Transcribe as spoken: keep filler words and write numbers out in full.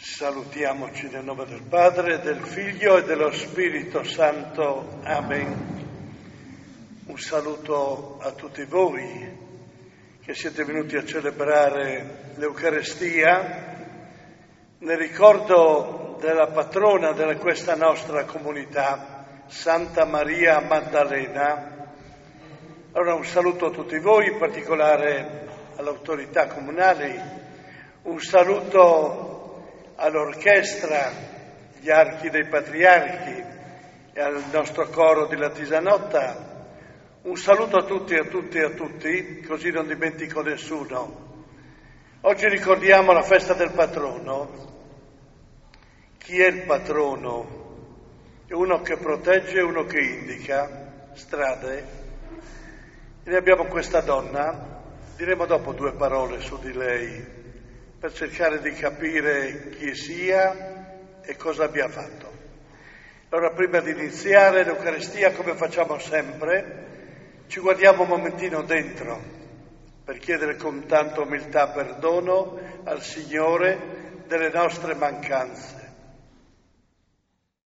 Salutiamoci nel nome del Padre, del Figlio e dello Spirito Santo. Amen. Un saluto a tutti voi che siete venuti a celebrare l'Eucarestia nel ricordo della patrona di questa nostra comunità, Santa Maria Maddalena. Allora un saluto a tutti voi, in particolare alle autorità comunali, un saluto all'orchestra, gli archi dei patriarchi e al nostro coro di Latisanotta, un saluto a tutti, a tutti e a tutti, così non dimentico nessuno. Oggi ricordiamo la festa del patrono. Chi è il patrono? È uno che protegge, uno che indica strade. E noi abbiamo questa donna, diremo dopo due parole su di lei, per cercare di capire chi sia e cosa abbia fatto. Allora, prima di iniziare l'Eucaristia, come facciamo sempre, ci guardiamo un momentino dentro per chiedere con tanta umiltà perdono al Signore delle nostre mancanze.